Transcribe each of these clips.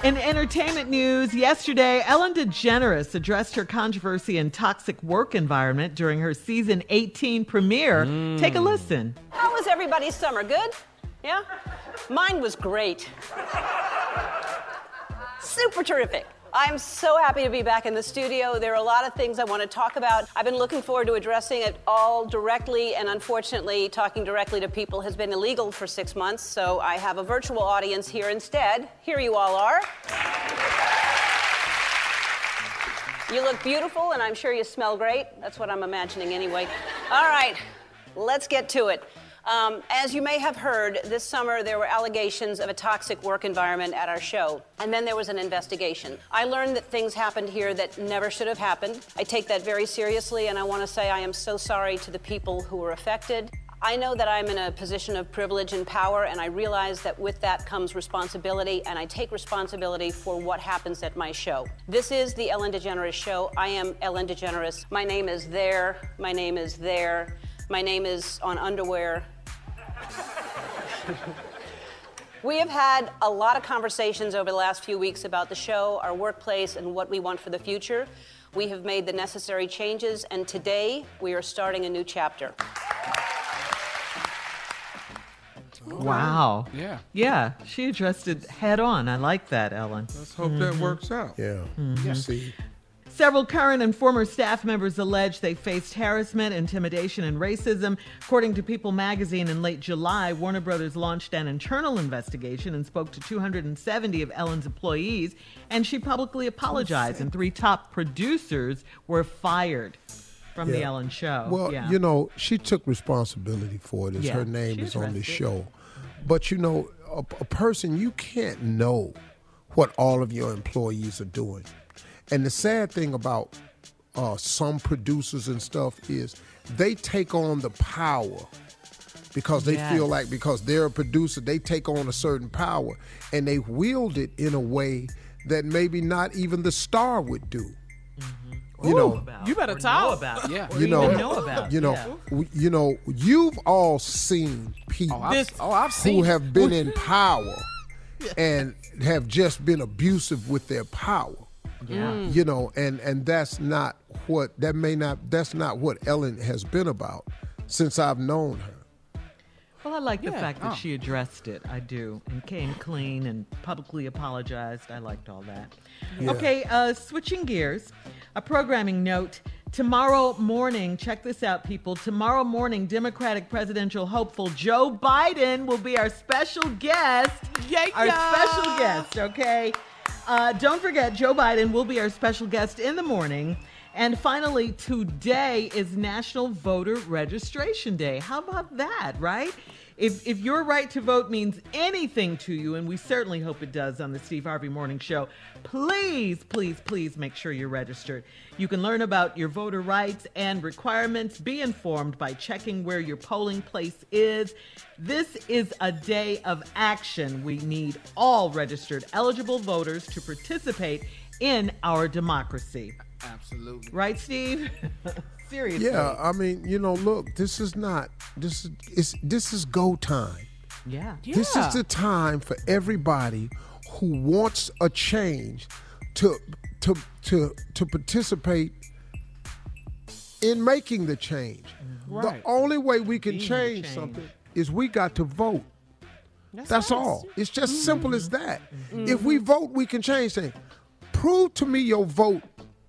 In entertainment news, yesterday, Ellen DeGeneres addressed her controversy and toxic work environment during her season 18 premiere. Take a listen. How was everybody's summer? Good? Yeah? Mine was great. Super terrific. I'm so happy to be back in the studio. There are a lot of things I want to talk about. I've been looking forward to addressing it all directly, and unfortunately, talking directly to people has been illegal for 6 months, so I have a virtual audience here instead. Here you all are. You look beautiful, and I'm sure you smell great. That's what I'm imagining anyway. All right, let's get to it. As you may have heard, this summer there were allegations of a toxic work environment at our show, and then there was an investigation. I learned that things happened here that never should have happened. I take that very seriously, and I want to say I am so sorry to the people who were affected. I know that I'm in a position of privilege and power, and I realize that with that comes responsibility, and I take responsibility for what happens at my show. This is the Ellen DeGeneres Show. I am Ellen DeGeneres. My name is there. My name is there. My name is on underwear. We have had a lot of conversations over the last few weeks about the show, our workplace, and what we want for the future. We have made the necessary changes, and today we are starting a new chapter. Wow. Yeah. Yeah, she addressed it head on. I like that, Ellen. Let's hope that works out. Yeah. See. Several current and former staff members allege they faced harassment, intimidation, and racism. According to People magazine, in late July, Warner Brothers launched an internal investigation and spoke to 270 of Ellen's employees, and she publicly apologized, and 3 top producers were fired from the Ellen Show. Well, you know, she took responsibility for it as her name is on the show. But, you know, a person, you can't know what all of your employees are doing. And the sad thing about some producers and stuff is they take on the power because they feel like because they're a producer, they take on a certain power and they wield it in a way that maybe not even the star would do. You know, you better talk about it. Yeah. you know, about you know, you know, you've all seen people I've seen who have been in power and have just been abusive with their power. Yeah. You know, and that's not what that's not what Ellen has been about since I've known her. Well, I like the fact that she addressed it. I do. And came clean and publicly apologized. I liked all that. Yeah. Okay, switching gears. A programming note. Tomorrow morning, check this out, people. Tomorrow morning, Democratic presidential hopeful Joe Biden will be our special guest. Our special guest, okay? Don't forget, Joe Biden will be our special guest in the morning. And finally, today is National Voter Registration Day. How about that, right? If your right to vote means anything to you, and we certainly hope it does on the Steve Harvey Morning Show, please, please, please make sure you're registered. You can learn about your voter rights and requirements. Be informed by checking where your polling place is. This is a day of action. We need all registered eligible voters to participate in our democracy. Absolutely. Right, Steve? Seriously. Yeah, I mean, you know, look, this is go time. Yeah. This is the time for everybody who wants a change to participate in making the change. Right. The only way we can Being the change change. something is we got to vote. That's all. It's just simple as that. If we vote, we can change things. Prove to me your vote.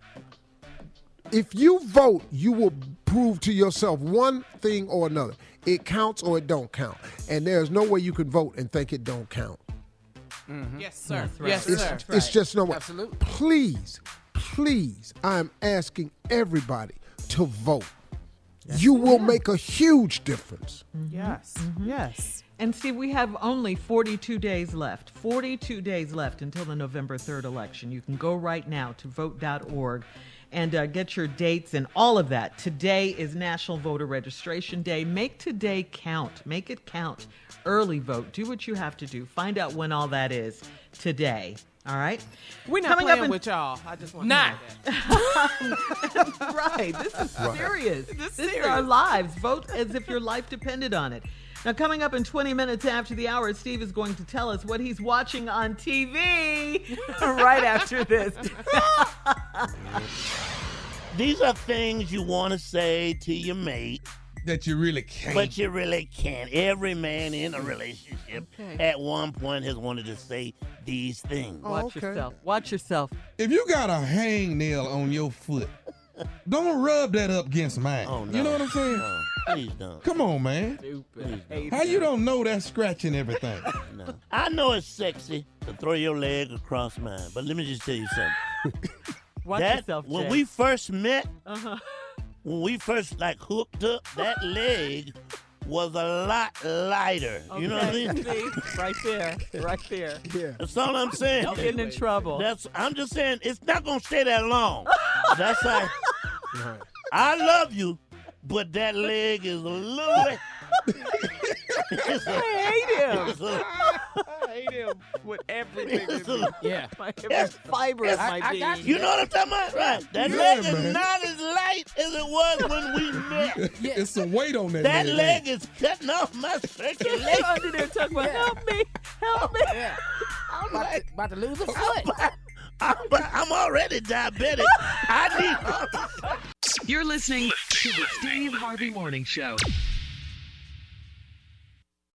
If you vote, you will prove to yourself one thing or another. It counts or it don't count. And there's no way you can vote and think it don't count. Yes, sir. That's right. Yes, It's, sir. it's just no way. Absolutely. Please, I'm asking everybody to vote. You will make a huge difference. Yes. Yes. And Steve, we have only 42 days left. 42 days left until the November 3rd election. You can go right now to vote.org and get your dates and all of that. Today is National Voter Registration Day. Make today count. Make it count. Early vote. Do what you have to do. Find out when all that is today. All right? We're not Coming playing up in- with y'all. I just want to know that. Right. This is serious. This is This is serious. our lives. Vote as if your life depended on it. Now, coming up in 20 minutes after the hour, Steve is going to tell us what he's watching on TV right after this. These are things you want to say to your mate, That you really can't. but you really can't. Every man in a relationship at one point has wanted to say these things. Watch yourself. Watch yourself. If you got a hangnail on your foot, don't rub that up against mine. Oh, no. You know what I'm saying? No, please don't. Come on, man. How you don't know that's scratching everything? No. I know it's sexy to throw your leg across mine, but let me just tell you something. Watch yourself, When Jay. we first met, Uh-huh. when we first hooked up, that leg was a lot lighter. You know what I mean? See? Right there. Right there. Yeah. That's all I'm saying. You're getting in trouble. I'm just saying it's not gonna stay that long. That's like I love you, but that leg is a little. It's I hate him. it's a- I hate him with everything. it's a- Yeah. My every fiber of my I got being. you know what I'm talking about, right? That Yeah, leg is man. not as light as it was when we met. It's some weight on that, That leg. leg is cutting off my circulation. You're under there talking about, help me, help me. Yeah. I'm like, About to lose a foot. I'm already diabetic. I need. You're listening to the Steve Harvey Morning Show.